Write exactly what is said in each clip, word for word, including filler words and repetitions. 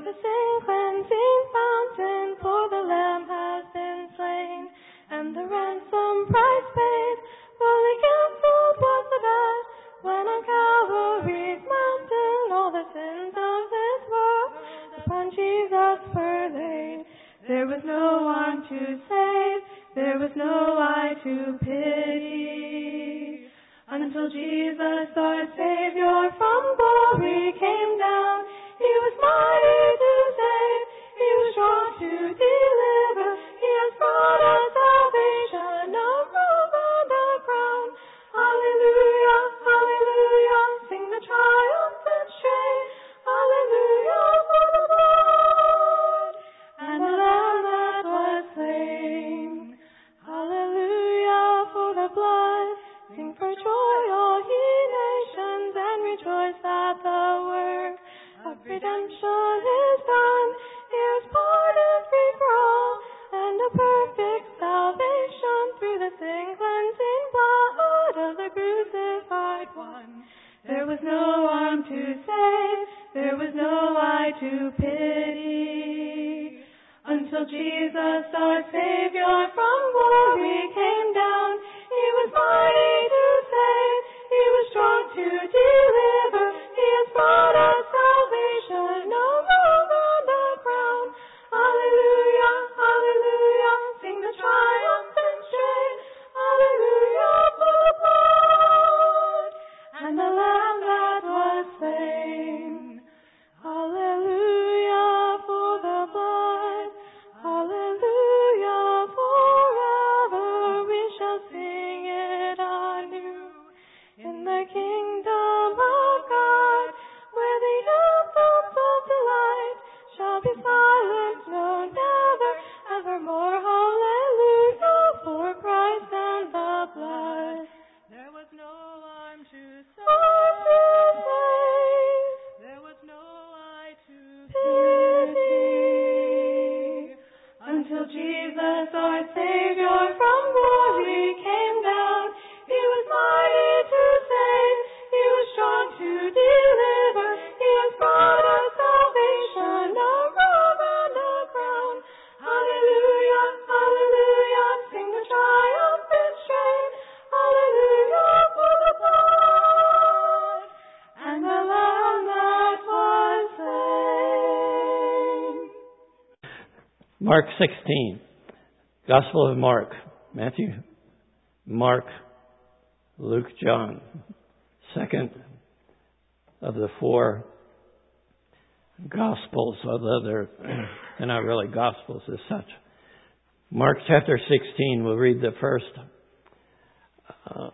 the sin cleansing fountain, for the Lamb has been slain, and the ransom price paid, fully cancelled was the debt, when on Calvary's mountain all the sins of this world upon Jesus were laid. There was no one to save, there was no eye to pity, until Jesus our Savior from glory came down. He was mighty to save, He was strong to deliver, He has brought us salvation, a robe and a crown. Hallelujah, hallelujah, sing the triumphant strain. Hallelujah for the blood and the Lamb that was slain. Hallelujah for the blood. Sing for joy, all ye nations, and rejoice that the work of redemption is done. Here's pardon free for all, and a perfect salvation through the sin cleansing blood of the crucified one. There was no arm to save, there was no eye to pity, until Jesus our Savior from glory came down. He was mighty to save, He was strong to deliver, He has brought us salvation, a robe and a crown. Hallelujah, hallelujah, sing the triumphant strain. Hallelujah for the blood and the Lamb that was slain. Hallelujah for the blood. Hallelujah forever. We shall sing it anew in the kingdom of God, where the anthems of delight shall be silent, no, never, evermore. Hallelujah for Christ and the blood. There was no arm to save, there was no eye to pity, until Jesus our Savior from glory came down. He was mighty to save, He was strong to deliver, He has brought us salvation, a robe and a crown. Hallelujah, hallelujah, sing the triumphant strain. Hallelujah for the blood and the Lamb that was slain. Mark sixteen, Gospel of Mark, Matthew, Mark, Luke, John, second of the four Gospels, although they're, they're not really Gospels as such. Mark chapter sixteen, we'll read the first uh,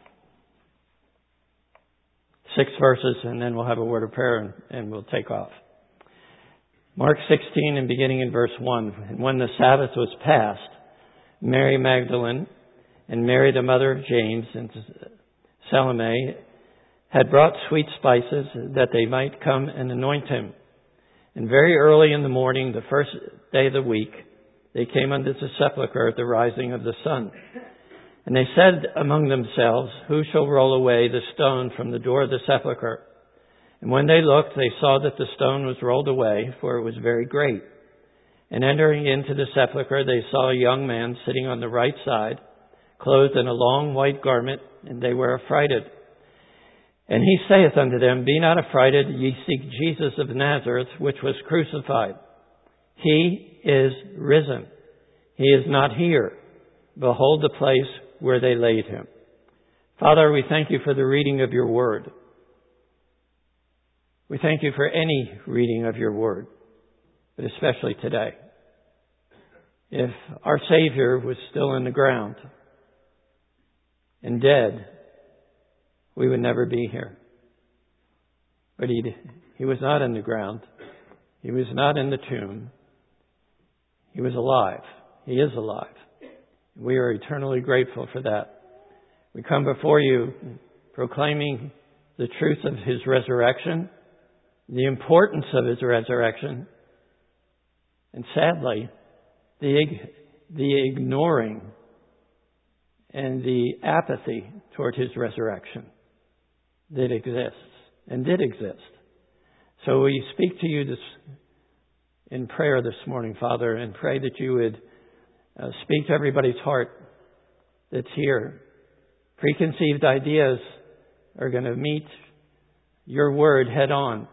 six verses, and then we'll have a word of prayer, and, and we'll take off. Mark sixteen, and beginning in verse one. And when the Sabbath was past, Mary Magdalene and Mary the mother of James and Salome had brought sweet spices that they might come and anoint him. And very early in the morning, the first day of the week, they came unto the sepulchre at the rising of the sun. And they said among themselves, Who shall roll away the stone from the door of the sepulchre? And when they looked, they saw that the stone was rolled away, for it was very great. And entering into the sepulchre, they saw a young man sitting on the right side, clothed in a long white garment, and they were affrighted. And he saith unto them, Be not affrighted, ye seek Jesus of Nazareth, which was crucified. He is risen. He is not here. Behold the place where they laid him. Father, we thank you for the reading of your word. We thank you for any reading of your word, but especially today. If our Savior was still in the ground and dead, we would never be here. But he, he was not in the ground. He was not in the tomb. He was alive. He is alive. We are eternally grateful for that. We come before you proclaiming the truth of his resurrection, the importance of his resurrection, and sadly, the, the ignoring and the apathy toward his resurrection that exists and did exist. So we speak to you this in prayer this morning, Father, and pray that you would uh, speak to everybody's heart that's here. Preconceived ideas are going to meet your word head on.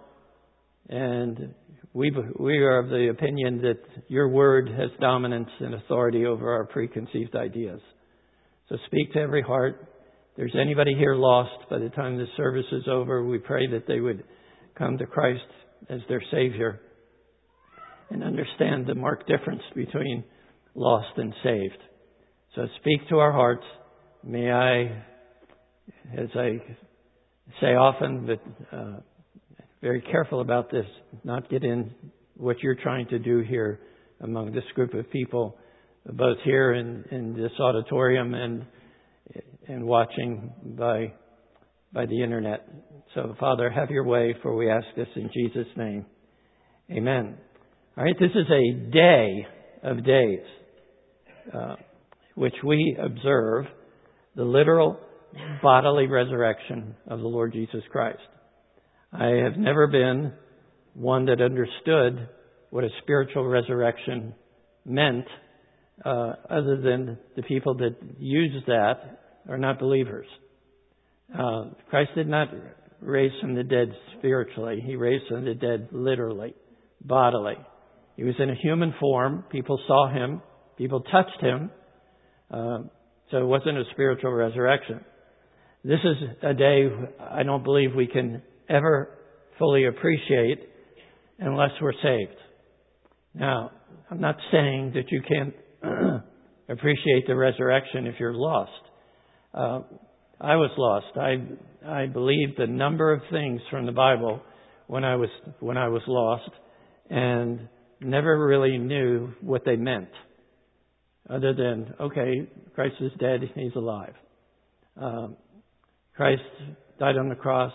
And we we are of the opinion that your word has dominance and authority over our preconceived ideas. So speak to every heart. If there's anybody here lost by the time the service is over, we pray that they would come to Christ as their Savior and understand the marked difference between lost and saved. So speak to our hearts. May I, as I say often, but uh, very careful about this, not get in what you're trying to do here among this group of people, both here in, in this auditorium and and watching by by the internet. So, Father, have your way, for we ask this in Jesus' name. Amen. All right, this is a day of days, uh, which we observe the literal bodily resurrection of the Lord Jesus Christ. I have never been one that understood what a spiritual resurrection meant, uh, other than the people that use that are not believers. Uh, Christ did not raise from the dead spiritually. He raised from the dead literally, bodily. He was in a human form. People saw him. People touched him. Uh, so it wasn't a spiritual resurrection. This is a day I don't believe we can ever fully appreciate unless we're saved. Now, I'm not saying that you can't appreciate the resurrection if you're lost. Uh, I was lost. I I believed a number of things from the Bible when I was when I was lost, and never really knew what they meant, other than, okay, Christ is dead, he's alive. Um, Christ died on the cross,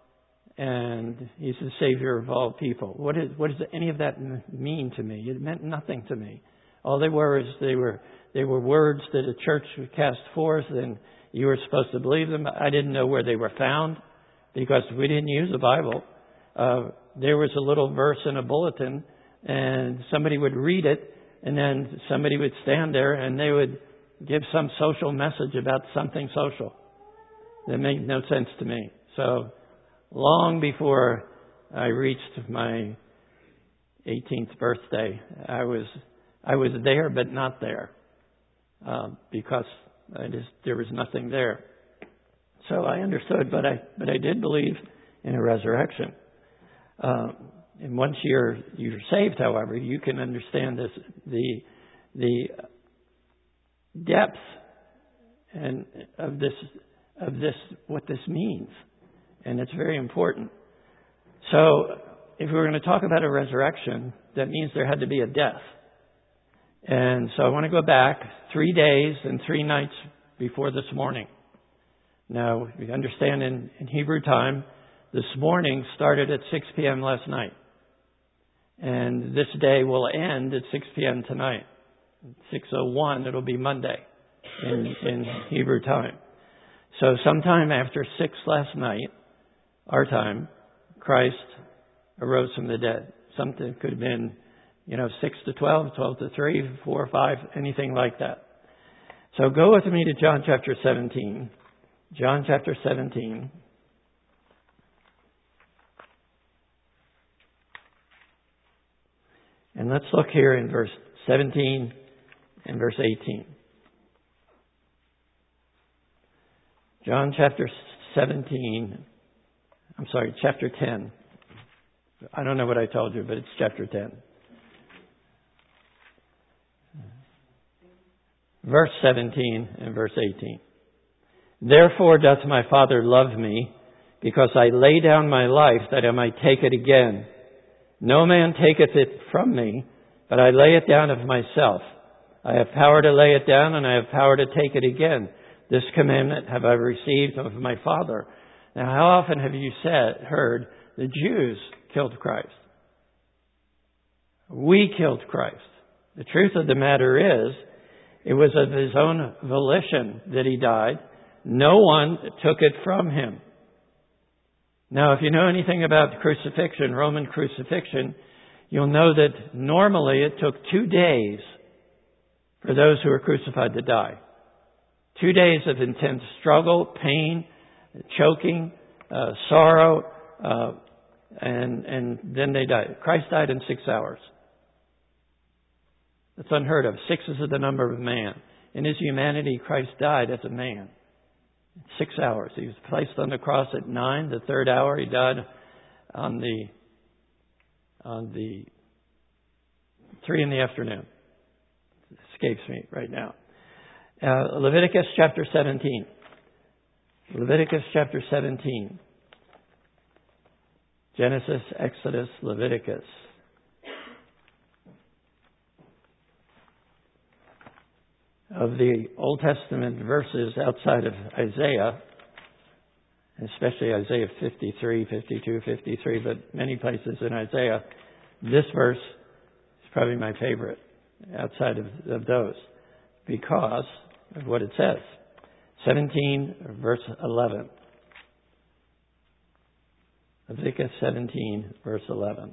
and he's the Savior of all people. What is what does any of that mean to me? It meant nothing to me. All they were is they were they were words that a church would cast forth, and you were supposed to believe them. I didn't know where they were found because we didn't use the Bible. Uh, there was a little verse in a bulletin, and somebody would read it, and then somebody would stand there and they would give some social message about something social. That made no sense to me. So long before I reached my eighteenth birthday, I was I was there but not there, uh, because I just there was nothing there. So I understood, but I but I did believe in a resurrection. Uh, and once you're you're saved, however, you can understand this the the depth and of this of this what this means, and it's very important. So, if we're going to talk about a resurrection, that means there had to be a death. And so I want to go back three days and three nights before this morning. Now, we understand in, in Hebrew time, this morning started at six p.m. last night. And this day will end at six p.m. tonight. six oh one, it'll be Monday in, in Hebrew time. So sometime after six last night, our time, Christ arose from the dead. Something could have been, you know, six to twelve, twelve to three, four or five, anything like that. So go with me to John chapter seventeen. John chapter seventeen. And let's look here in verse seventeen and verse eighteen. John chapter seventeen. I'm sorry, chapter ten. I don't know what I told you, but it's chapter ten. Verse seventeen and verse eighteen. Therefore doth my Father love me, because I lay down my life that I might take it again. No man taketh it from me, but I lay it down of myself. I have power to lay it down, and I have power to take it again. This commandment have I received of my Father. Now, how often have you said, heard the Jews killed Christ? We killed Christ. The truth of the matter is, it was of his own volition that he died. No one took it from him. Now, if you know anything about crucifixion, Roman crucifixion, you'll know that normally it took two days for those who were crucified to die. Two days of intense struggle, pain, choking, uh, sorrow, uh, and and then they died. Christ died in six hours. That's unheard of. Six is the number of man. In His humanity, Christ died as a man. Six hours. He was placed on the cross at nine. The third hour, He died on the on the three in the afternoon. It escapes me right now. Uh, Leviticus chapter seventeen. Leviticus chapter seventeen. Genesis, Exodus, Leviticus. Of the Old Testament verses outside of Isaiah, especially Isaiah fifty-three, fifty-two, fifty-three, but many places in Isaiah, this verse is probably my favorite outside of, of those because of what it says. seventeen, verse eleven. Leviticus seventeen, verse eleven.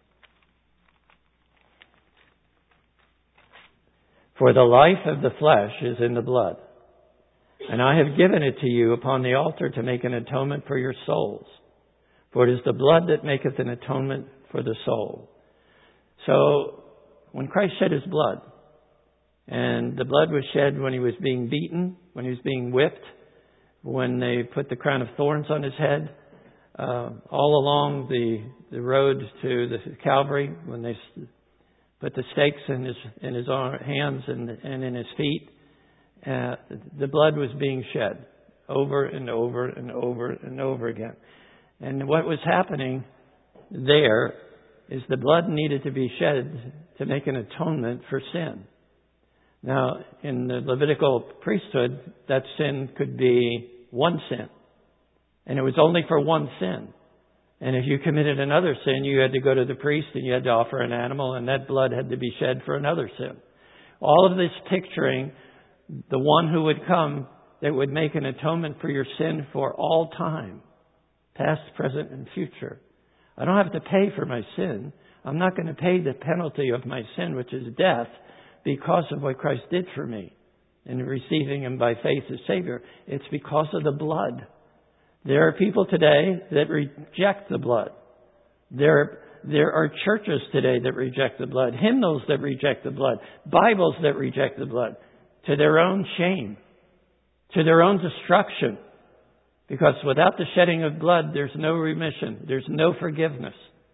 For the life of the flesh is in the blood, and I have given it to you upon the altar to make an atonement for your souls. For it is the blood that maketh an atonement for the soul. So, when Christ shed His blood, and the blood was shed when He was being beaten, when He was being whipped, when they put the crown of thorns on His head, uh, all along the, the road to the Calvary, when they put the stakes in His, in his hands and, and in His feet, uh, the blood was being shed over and over and over and over again. And what was happening there is the blood needed to be shed to make an atonement for sin. Now, in the Levitical priesthood, that sin could be one sin. And it was only for one sin. And if you committed another sin, you had to go to the priest and you had to offer an animal, and that blood had to be shed for another sin. All of this picturing the one who would come that would make an atonement for your sin for all time, past, present, and future. I don't have to pay for my sin. I'm not going to pay the penalty of my sin, which is death, because of what Christ did for me in receiving Him by faith as Savior. It's because of the blood. There are people today that reject the blood. There, there are churches today that reject the blood, hymnals that reject the blood, Bibles that reject the blood, to their own shame, to their own destruction. Because without the shedding of blood, there's no remission, there's no forgiveness.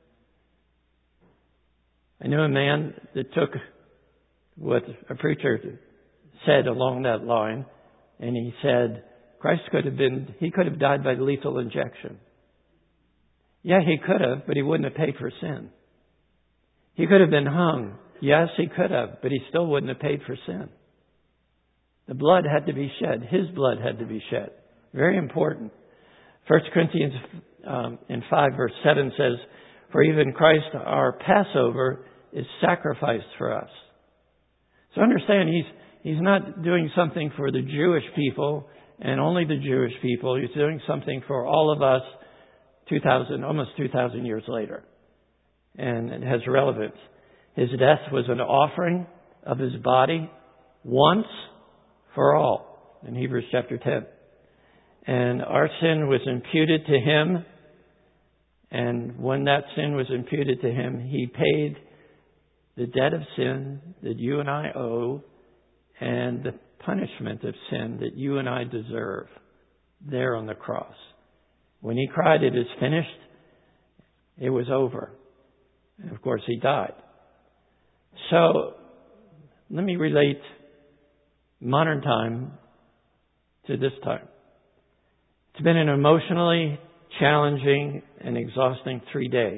I knew a man that took what a preacher said along that line, and he said, Christ could have been, He could have died by lethal injection. Yeah, He could have, but He wouldn't have paid for sin. He could have been hung. Yes, He could have, but He still wouldn't have paid for sin. The blood had to be shed. His blood had to be shed. Very important. First Corinthians um, in five verse seven says, for even Christ our Passover is sacrificed for us. So understand, He's He's not doing something for the Jewish people and only the Jewish people. He's doing something for all of us two thousand, almost two thousand years later. And it has relevance. His death was an offering of His body once for all in Hebrews chapter ten. And our sin was imputed to Him. And when that sin was imputed to Him, He paid the debt of sin that you and I owe and the punishment of sin that you and I deserve there on the cross. When He cried, it is finished, it was over. And of course, He died. So, let me relate modern time to this time. It's been an emotionally challenging and exhausting three days.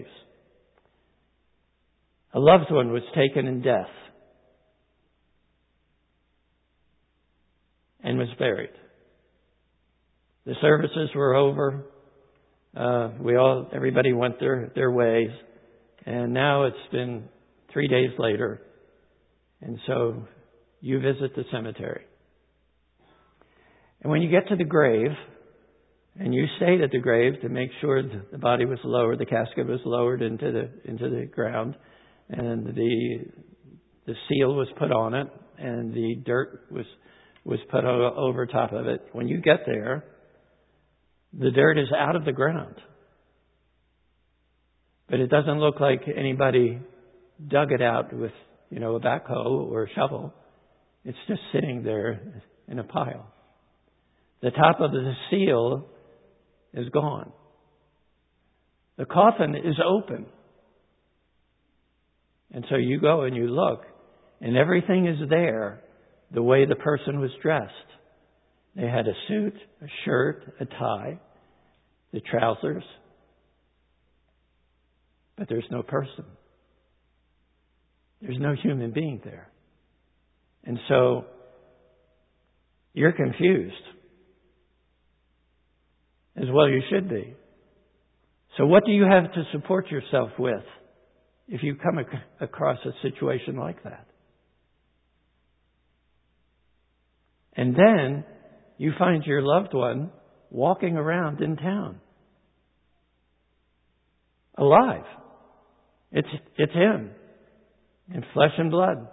A loved one was taken in death and was buried. The services were over. Uh, we all, everybody went their, their ways. And now it's been three days later. And so you visit the cemetery. And when you get to the grave, and you stayed at the grave to make sure the body was lowered, the casket was lowered into the into the ground, and the the seal was put on it, and the dirt was was put o- over top of it. When you get there, the dirt is out of the ground. But it doesn't look like anybody dug it out with, you know, a backhoe or a shovel. It's just sitting there in a pile. The top of the seal is gone. The coffin is open. And so you go and you look, and everything is there the way the person was dressed. They had a suit, a shirt, a tie, the trousers, but there's no person. There's no human being there. And so you're confused. As well you should be. So what do you have to support yourself with if you come ac- across a situation like that? And then you find your loved one walking around in town. Alive. It's, it's him. In flesh and blood.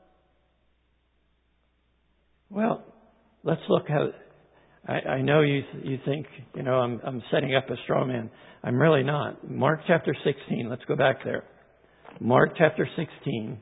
Well, let's look how... I, I know you you think, you know, I'm, I'm setting up a straw man. I'm really not. Mark chapter sixteen. Let's go back there. Mark chapter sixteen.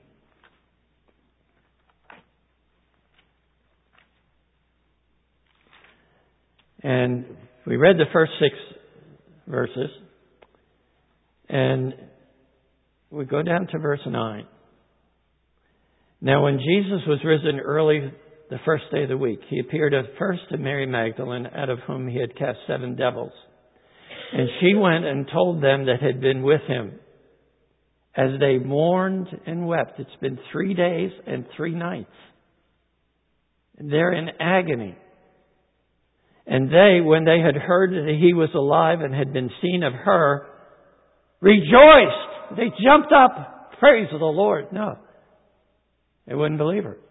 And we read the first six verses. And we go down to verse nine. Now when Jesus was risen early the first day of the week, he appeared at first to Mary Magdalene, out of whom he had cast seven devils. And she went and told them that had been with him, as they mourned and wept. It's been three days and three nights. They're in agony. And they, when they had heard that he was alive and had been seen of her, rejoiced. They jumped up. Praise the Lord. No. They wouldn't believe her.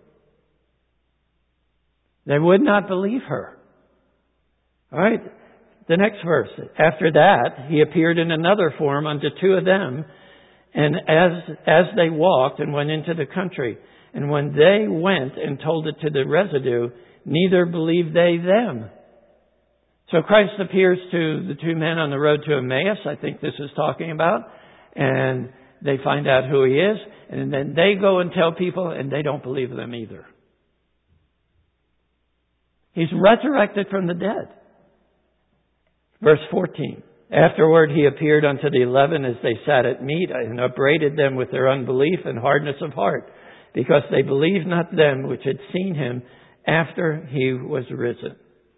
They would not believe her. All right. The next verse. After that, he appeared in another form unto two of them, and as as they walked and went into the country, and when they went and told it to the residue, neither believed they them. So Christ appears to the two men on the road to Emmaus, I think this is talking about, and they find out who he is, and then they go and tell people, and they don't believe them either. He's resurrected from the dead. Verse fourteen. Afterward he appeared unto the eleven as they sat at meat, and upbraided them with their unbelief and hardness of heart, because they believed not them which had seen him after he was risen.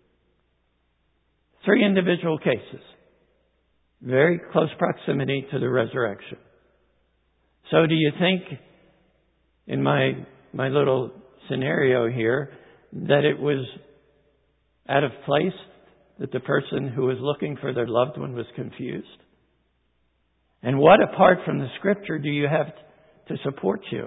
Three individual cases. Very close proximity to the resurrection. So do you think, in my my little scenario here, that it was out of place that the person who was looking for their loved one was confused? And what, apart from the Scripture, do you have to support you?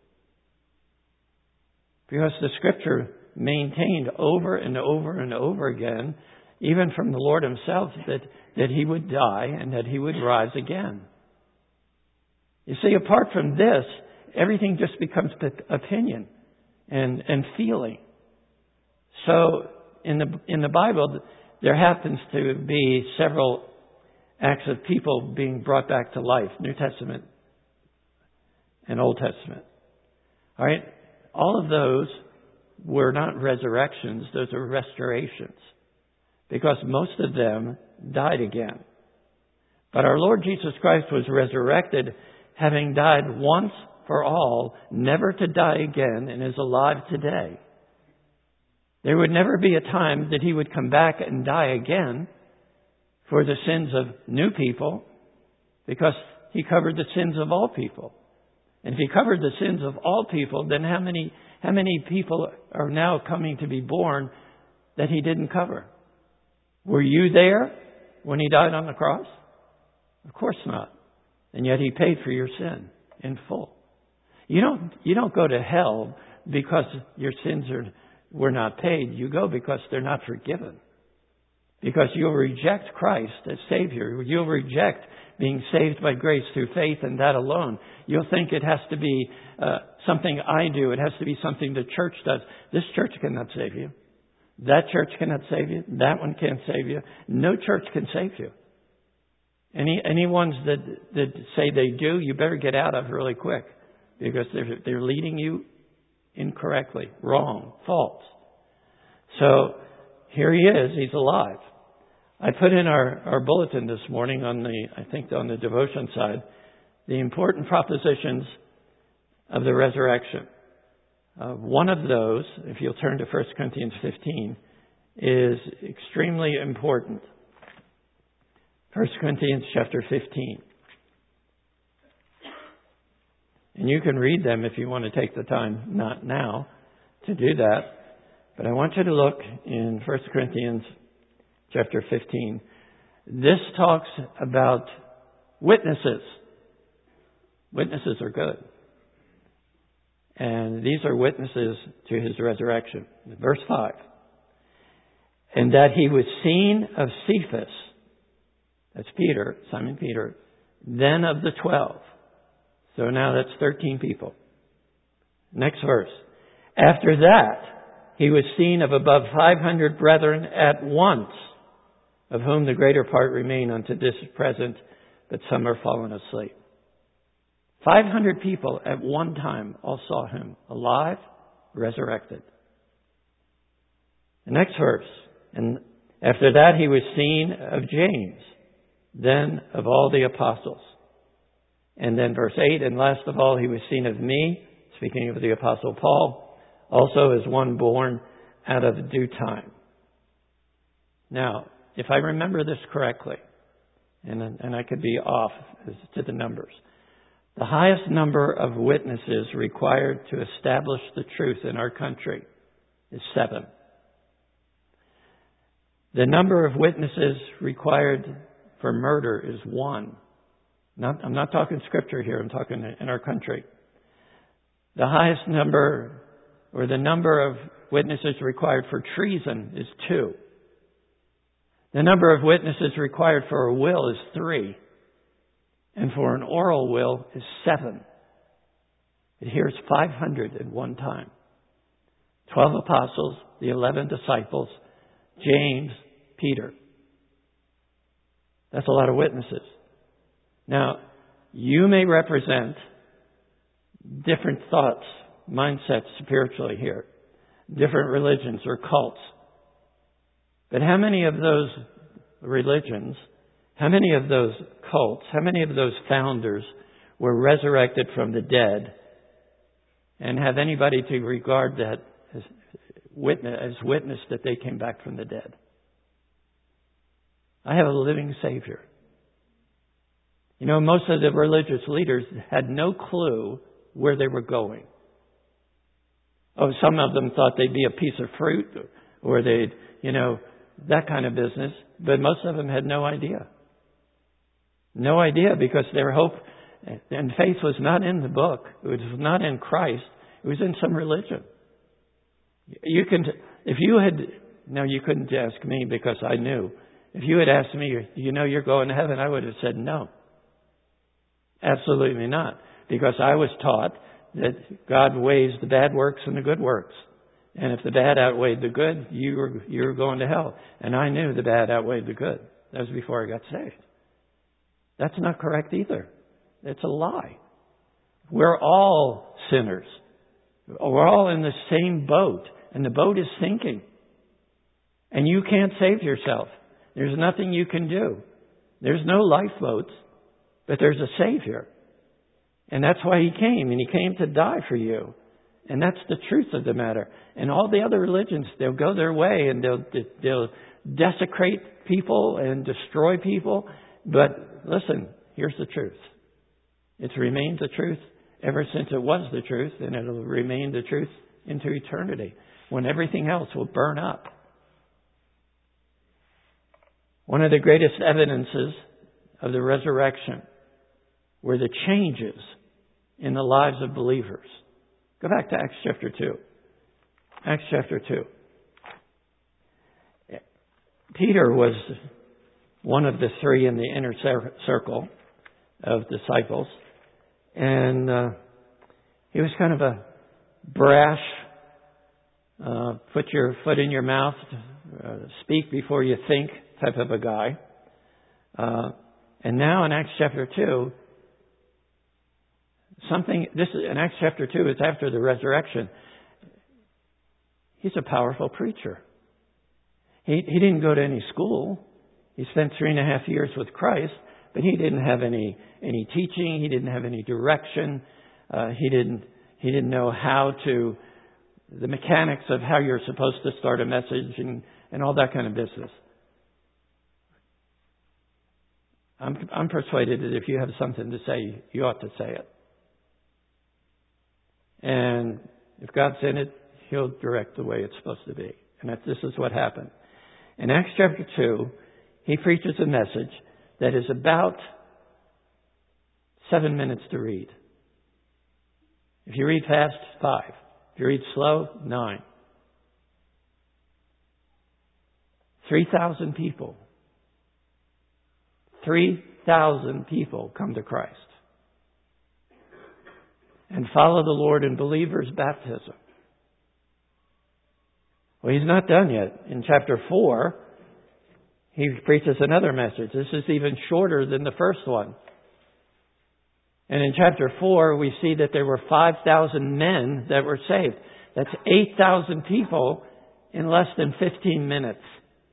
Because the Scripture maintained over and over and over again, even from the Lord himself, that, that he would die and that he would rise again. You see, apart from this, everything just becomes opinion and, and feeling. So in the in the Bible, there happens to be several acts of people being brought back to life, New Testament and Old Testament. All right? All of those were not resurrections, those are restorations. Because most of them died again. But our Lord Jesus Christ was resurrected, having died once for all, never to die again, and is alive today. There would never be a time that he would come back and die again for the sins of new people, because he covered the sins of all people. And if he covered the sins of all people, then how many how many people are now coming to be born that he didn't cover? Were you there when he died on the cross? Of course not. And yet he paid for your sin in full. You don't you don't go to hell because your sins are were not paid. You go because they're not forgiven. Because you'll reject Christ as Savior. You'll reject being saved by grace through faith and that alone. You'll think it has to be uh, something I do. It has to be something the church does. This church cannot save you. That church cannot save you. That one can't save you. No church can save you. Any any ones that that say they do, you better get out of really quick, because they're they're leading you incorrectly, wrong, false. So here he is. He's alive. I put in our, our bulletin this morning on the I think on the devotion side the important propositions of the resurrection. Uh, one of those, if you'll turn to First Corinthians fifteen, is extremely important. First Corinthians chapter fifteen. And you can read them if you want to take the time, not now, to do that. But I want you to look in First Corinthians chapter fifteen. This talks about witnesses. Witnesses are good. And these are witnesses to his resurrection. Verse five. And that he was seen of Cephas, that's Peter, Simon Peter, then of the twelve. So now that's thirteen people. Next verse. After that, he was seen of above five hundred brethren at once, of whom the greater part remain unto this present, but some are fallen asleep. five hundred people at one time all saw him alive, resurrected. The next verse. And after that he was seen of James, then of all the apostles. And then verse eight, and last of all he was seen of me, speaking of the apostle Paul, also as one born out of due time. Now, if I remember this correctly, and, and I could be off as to the numbers, the highest number of witnesses required to establish the truth in our country is seven. The number of witnesses required for murder is one. Not, I'm not talking scripture here, I'm talking in our country. The highest number, or the number of witnesses required for treason is two. The number of witnesses required for a will is three. And for an oral will is seven. It hears five hundred at one time. Twelve apostles, the eleven disciples, James, Peter. That's a lot of witnesses. Now, you may represent different thoughts, mindsets spiritually here, different religions or cults. But how many of those religions, how many of those cults, how many of those founders were resurrected from the dead, and have anybody to regard that as witness, as witness that they came back from the dead? I have a living Savior. You know, most of the religious leaders had no clue where they were going. Oh, some of them thought they'd be a piece of fruit, or they'd, you know, that kind of business. But most of them had no idea. No idea, because their hope and faith was not in the book. It was not in Christ. It was in some religion. You can, if you had, no, you couldn't ask me because I knew. If you had asked me, you know you're going to heaven, I would have said no. Absolutely not. Because I was taught that God weighs the bad works and the good works. And if the bad outweighed the good, you were, you were going to hell. And I knew the bad outweighed the good. That was before I got saved. That's not correct either. It's a lie. We're all sinners. We're all in the same boat. And the boat is sinking. And you can't save yourself. There's nothing you can do. There's no lifeboats. But there's a Savior. And that's why He came. And He came to die for you. And that's the truth of the matter. And all the other religions, they'll go their way and they'll they'll desecrate people and destroy people. But listen, here's the truth. It's remained the truth ever since it was the truth, and it'll remain the truth into eternity, when everything else will burn up. One of the greatest evidences of the resurrection were the changes in the lives of believers. Go back to Acts chapter two. Acts chapter two. Peter was one of the three in the inner circle of disciples. And uh, he was kind of a brash, uh, put your foot in your mouth, uh, speak before you think type of a guy. Uh, and now in Acts chapter two, something, this is, in Acts chapter two, it's after the resurrection. He's a powerful preacher. He, he didn't go to any school. He spent three and a half years with Christ, but he didn't have any, any teaching. He didn't have any direction. Uh, he didn't, he didn't know how to, the mechanics of how you're supposed to start a message and, and all that kind of business. I'm, I'm persuaded that if you have something to say, you ought to say it. And if God's in it, He'll direct the way it's supposed to be. And that this is what happened. In Acts chapter two, he preaches a message that is about seven minutes to read. If you read fast, five. If you read slow, nine. Three thousand people. Three thousand people come to Christ and follow the Lord in believers' baptism. Well, he's not done yet. In chapter four, he preaches another message. This is even shorter than the first one. And in chapter four, we see that there were five thousand men that were saved. That's eight thousand people in less than fifteen minutes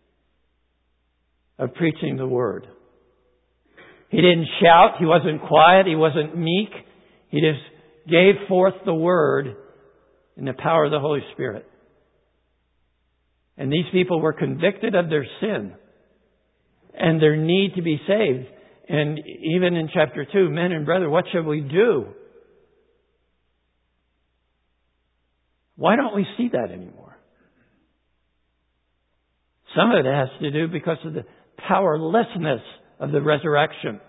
of preaching the Word. He didn't shout. He wasn't quiet. He wasn't meek. He just gave forth the Word in the power of the Holy Spirit. And these people were convicted of their sin and their need to be saved. And even in chapter two, men and brethren, what shall we do? Why don't we see that anymore? Some of it has to do because of the powerlessness of the resurrection.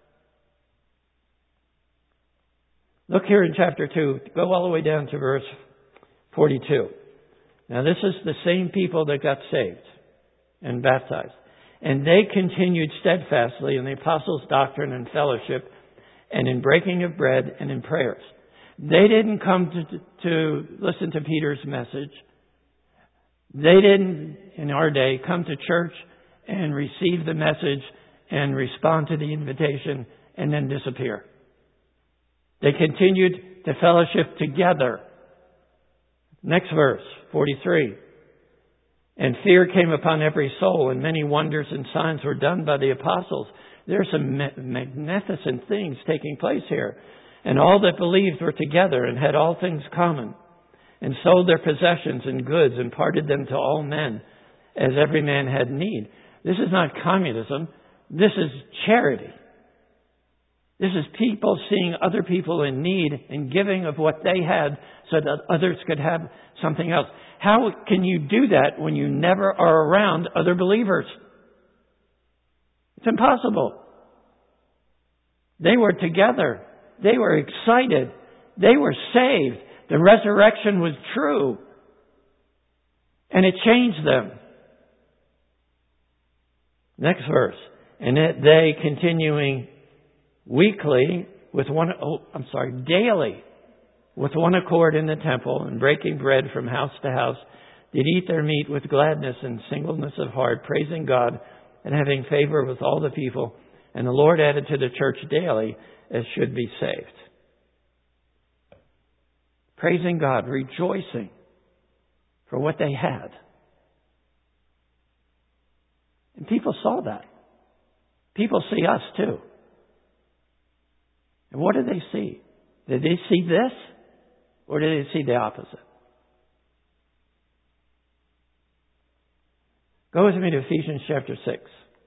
Look here in chapter two. Go all the way down to verse forty-two. Now this is the same people that got saved and baptized. And they continued steadfastly in the apostles' doctrine and fellowship and in breaking of bread and in prayers. They didn't come to, to listen to Peter's message. They didn't, in our day, come to church and receive the message and respond to the invitation and then disappear. They continued to fellowship together. Next verse, forty-three. And fear came upon every soul, and many wonders and signs were done by the apostles. There's some magnificent things taking place here. And all that believed were together and had all things common, and sold their possessions and goods and parted them to all men, as every man had need. This is not communism. This is charity. This is people seeing other people in need and giving of what they had so that others could have something else. How can you do that when you never are around other believers? It's impossible. They were together. They were excited. They were saved. The resurrection was true. And it changed them. Next verse. And it, they continuing weekly with one, oh, I'm sorry, daily with one accord in the temple and breaking bread from house to house, did eat their meat with gladness and singleness of heart, praising God and having favor with all the people. And the Lord added to the church daily as should be saved. Praising God, rejoicing for what they had. And people saw that. People see us too. And what did they see? Did they see this? Or did they see the opposite? Go with me to Ephesians chapter six.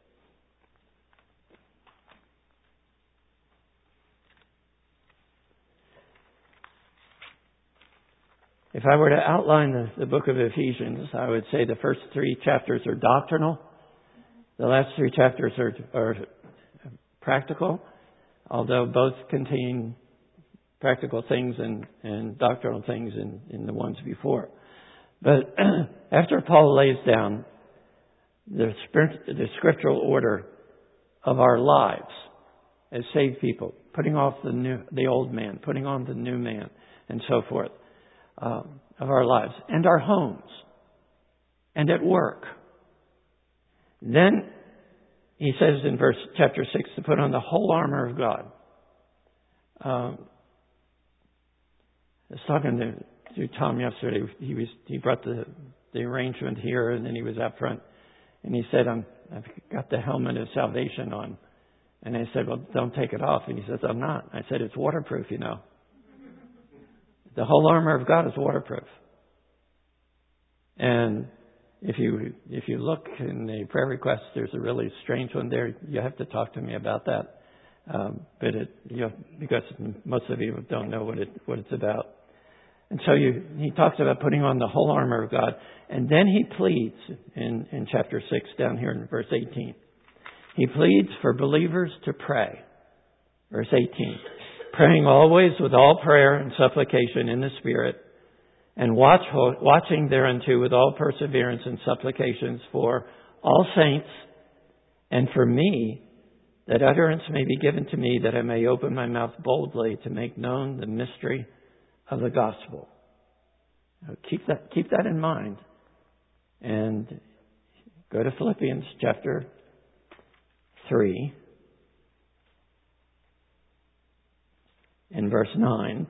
If I were to outline the, the book of Ephesians, I would say the first three chapters are doctrinal. The last three chapters are, are practical, although both contain practical things and, and doctrinal things in, in the ones before. But after Paul lays down the, the scriptural order of our lives as saved people, putting off the new, the old man, putting on the new man, and so forth, um, of our lives, and our homes, and at work. Then he says in verse chapter six to put on the whole armor of God. Um, I was talking to, to Tom yesterday. He was he brought the the arrangement here, and then he was out front, and he said, I'm, "I've got the helmet of salvation on." And I said, "Well, don't take it off." And he says, "I'm not." I said, "It's waterproof, you know." The whole armor of God is waterproof. And if you if you look in the prayer requests, there's a really strange one there. You have to talk to me about that. Um, but it, you know, because most of you don't know what it what it's about. And so you, he talks about putting on the whole armor of God, and then he pleads in, in chapter six down here in verse eighteen. He pleads for believers to pray. Verse eighteen. Praying always with all prayer and supplication in the Spirit, and watchful, watching thereunto with all perseverance and supplications for all saints, and for me, that utterance may be given to me, that I may open my mouth boldly to make known the mystery of the gospel. Now keep that keep that in mind, and go to Philippians chapter three, in verse nine.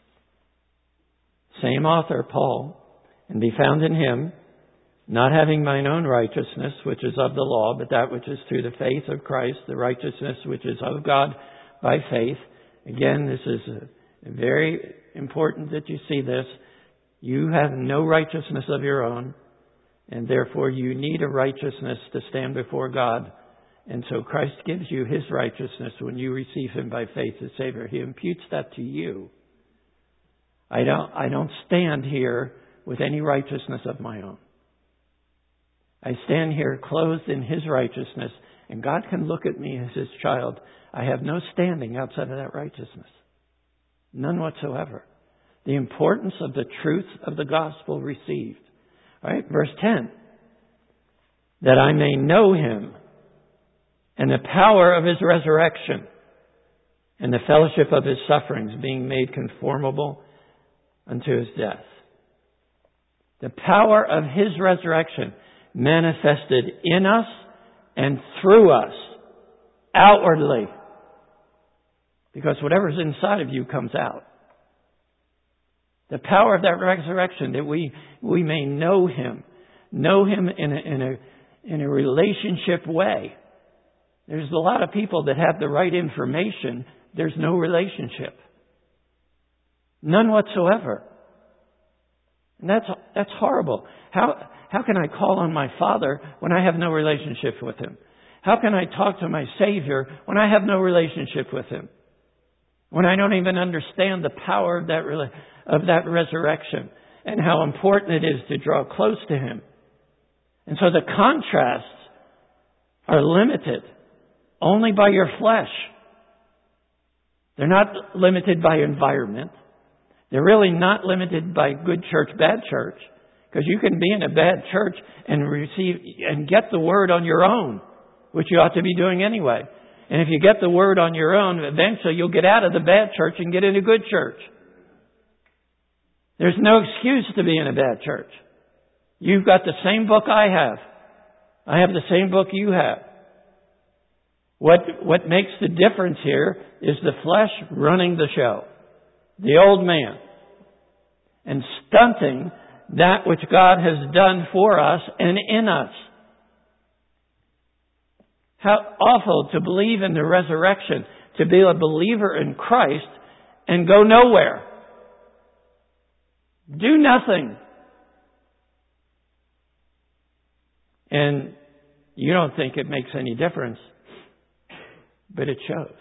Same author, Paul, and be found in him, not having mine own righteousness, which is of the law, but that which is through the faith of Christ, the righteousness which is of God by faith. Again, this is very important that you see this. You have no righteousness of your own, and therefore you need a righteousness to stand before God. And so Christ gives you his righteousness when you receive him by faith as Savior. He imputes that to you. I don't, I don't stand here with any righteousness of my own. I stand here clothed in his righteousness, and God can look at me as his child. I have no standing outside of that righteousness. None whatsoever. The importance of the truth of the gospel received. All right, verse ten. That I may know him and the power of his resurrection and the fellowship of his sufferings, being made conformable unto his death. The power of his resurrection manifested in us and through us outwardly. Because whatever's inside of you comes out. The power of that resurrection, that we we may know him. Know him in a, in a, in a relationship way. There's a lot of people that have the right information. There's no relationship. None whatsoever. And that's that's horrible. How how can I call on my Father when I have no relationship with him? How can I talk to my Savior when I have no relationship with him? When I don't even understand the power of that of that resurrection and how important it is to draw close to him. And so the contrasts are limited only by your flesh. They're not limited by environment. They're really not limited by good church, bad church. Because you can be in a bad church and receive and get the word on your own, which you ought to be doing anyway. And if you get the word on your own, eventually you'll get out of the bad church and get in a good church. There's no excuse to be in a bad church. You've got the same book I have. I have the same book you have. What, what makes the difference here is the flesh running the show. The old man. And stunting that which God has done for us and in us. How awful to believe in the resurrection, to be a believer in Christ and go nowhere. Do nothing. And you don't think it makes any difference, but it shows.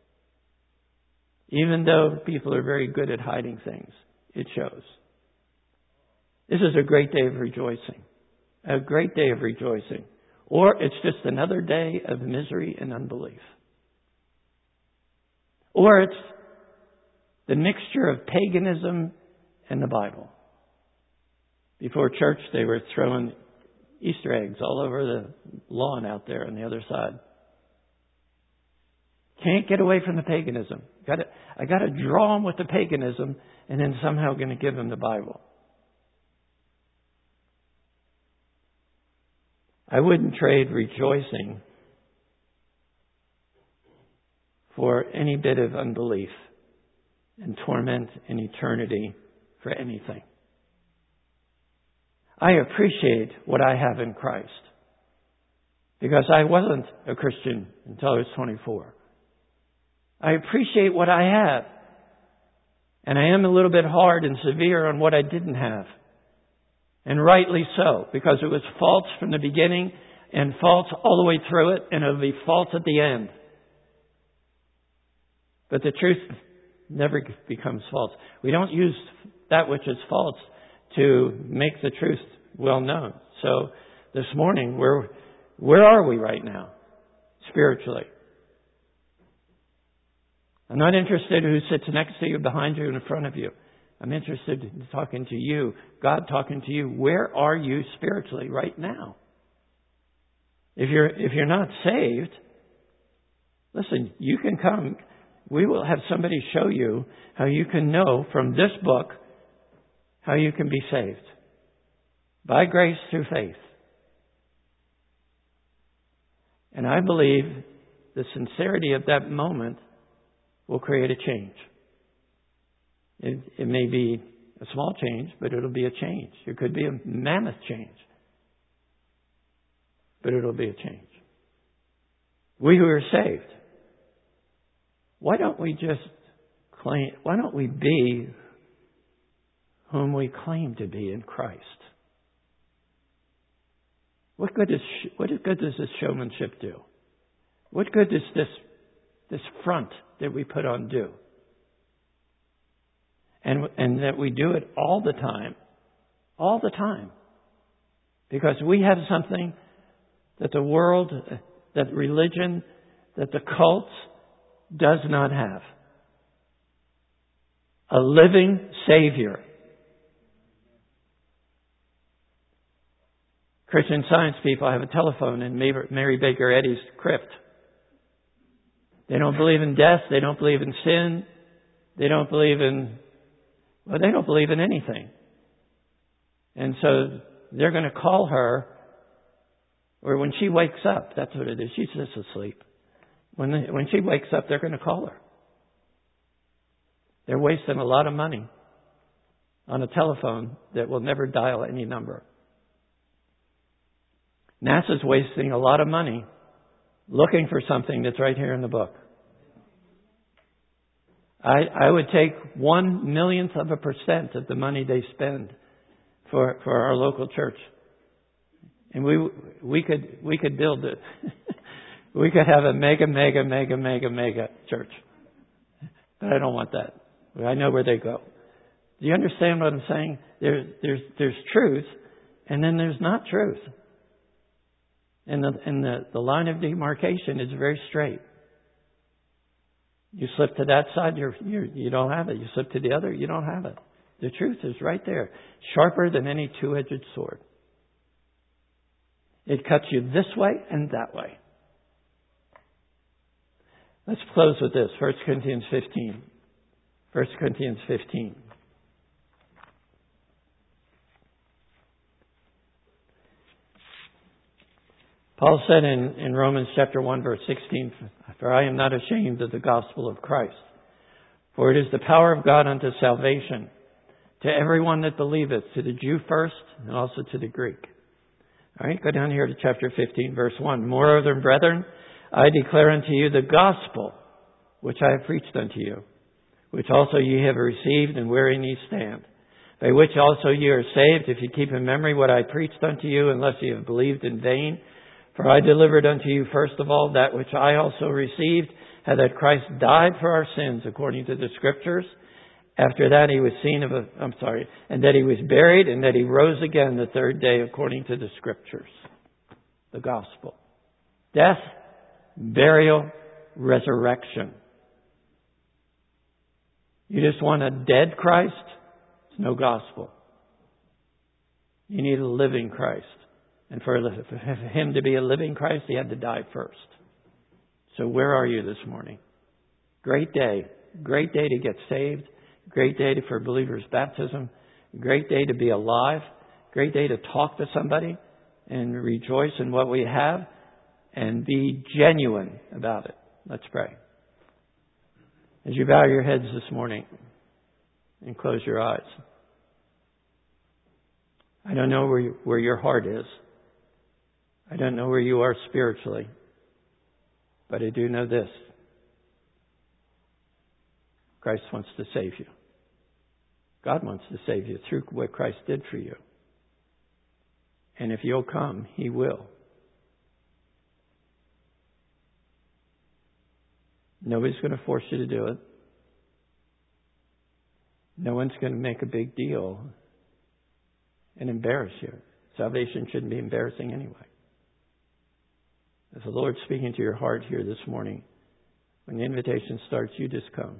Even though people are very good at hiding things, it shows. This is a great day of rejoicing. A great day of rejoicing. Or it's just another day of misery and unbelief. Or it's the mixture of paganism and the Bible. Before church, they were throwing Easter eggs all over the lawn out there on the other side. Can't get away from the paganism. Got to, I got to draw them with the paganism, and then somehow going to give them the Bible. I wouldn't trade rejoicing for any bit of unbelief and torment in eternity for anything. I appreciate what I have in Christ because I wasn't a Christian until I was twenty-four. I appreciate what I have. And I am a little bit hard and severe on what I didn't have. And rightly so, because it was false from the beginning and false all the way through it, and it'll be false at the end. But the truth never becomes false. We don't use that which is false to make the truth well known. So this morning, where where are we right now, spiritually? I'm not interested in who sits next to you, behind you, and in front of you. I'm interested in talking to you, God talking to you. Where are you spiritually right now? If you're if you're not saved, listen, you can come. We will have somebody show you how you can know from this book how you can be saved. By grace through faith. And I believe the sincerity of that moment will create a change. It, it may be a small change, but it'll be a change. It could be a mammoth change, but it'll be a change. We who are saved, why don't we just claim, why don't we be whom we claim to be in Christ? What good does, what good does this showmanship do? What good does this, this front that we put on do? And, and that we do it all the time. All the time. Because we have something that the world, that religion, that the cults does not have. A living Savior. Christian Science people have a telephone in Mary Baker Eddy's crypt. They don't believe in death. They don't believe in sin. They don't believe in, well, they don't believe in anything. And so they're going to call her, or when she wakes up, that's what it is. She's just asleep. When they, when she wakes up, they're going to call her. They're wasting a lot of money on a telephone that will never dial any number. NASA's wasting a lot of money looking for something that's right here in the book. I, I would take one millionth of a percent of the money they spend for, for our local church. And we, we could, we could build it. We could have a mega, mega, mega, mega, mega church. But I don't want that. I know where they go. Do you understand what I'm saying? There, there's, there's truth, and then there's not truth. And the, and the, the line of demarcation is very straight. You slip to that side, you're, you're, you don't have it. You slip to the other, you don't have it. The truth is right there. Sharper than any two-edged sword. It cuts you this way and that way. Let's close with this. First Corinthians fifteen. First Corinthians fifteen. Paul said in, in Romans chapter one, verse sixteen, "For I am not ashamed of the gospel of Christ, for it is the power of God unto salvation, to everyone that believeth, to the Jew first, and also to the Greek." All right, go down here to chapter fifteen, verse one. "Moreover, brethren, I declare unto you the gospel which I have preached unto you, which also ye have received, and wherein ye stand, by which also ye are saved, if ye keep in memory what I preached unto you, unless ye have believed in vain. For I delivered unto you first of all that which I also received, how that Christ died for our sins according to the Scriptures. After that he was seen of a, I'm sorry, and that he was buried, and that he rose again the third day according to the Scriptures." The gospel. Death, burial, resurrection. You just want a dead Christ? It's no gospel. You need a living Christ. And for him to be a living Christ, he had to die first. So where are you this morning? Great day. Great day to get saved. Great day for believers' baptism. Great day to be alive. Great day to talk to somebody and rejoice in what we have and be genuine about it. Let's pray. As you bow your heads this morning and close your eyes. I don't know where, you, where your heart is. I don't know where you are spiritually. But I do know this. Christ wants to save you. God wants to save you through what Christ did for you. And if you'll come, He will. Nobody's going to force you to do it. No one's going to make a big deal and embarrass you. Salvation shouldn't be embarrassing anyway. If the Lord's speaking to your heart here this morning, when the invitation starts, you just come.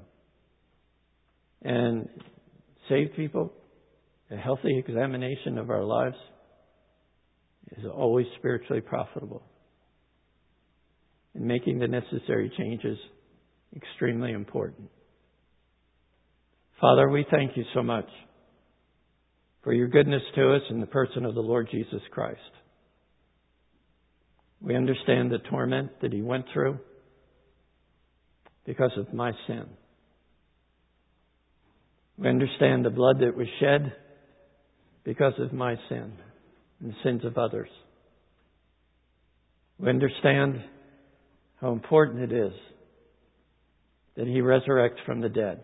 And saved people, a healthy examination of our lives is always spiritually profitable. And making the necessary changes extremely important. Father, we thank you so much for your goodness to us in the person of the Lord Jesus Christ. We understand the torment that He went through because of my sin. We understand the blood that was shed because of my sin and the sins of others. We understand how important it is that He resurrects from the dead.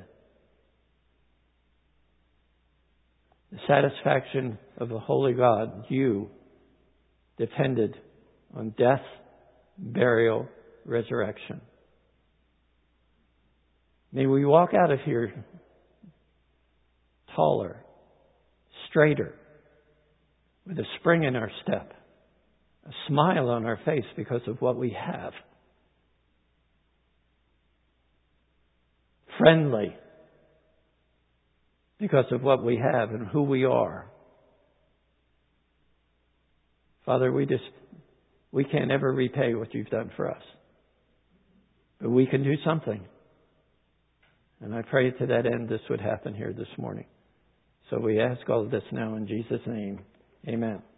The satisfaction of the Holy God, you, depended on death, burial, resurrection. May we walk out of here taller, straighter, with a spring in our step, a smile on our face because of what we have. Friendly because of what we have and who we are. Father, we just, we can't ever repay what you've done for us. But we can do something. And I pray to that end this would happen here this morning. So we ask all of this now in Jesus' name. Amen.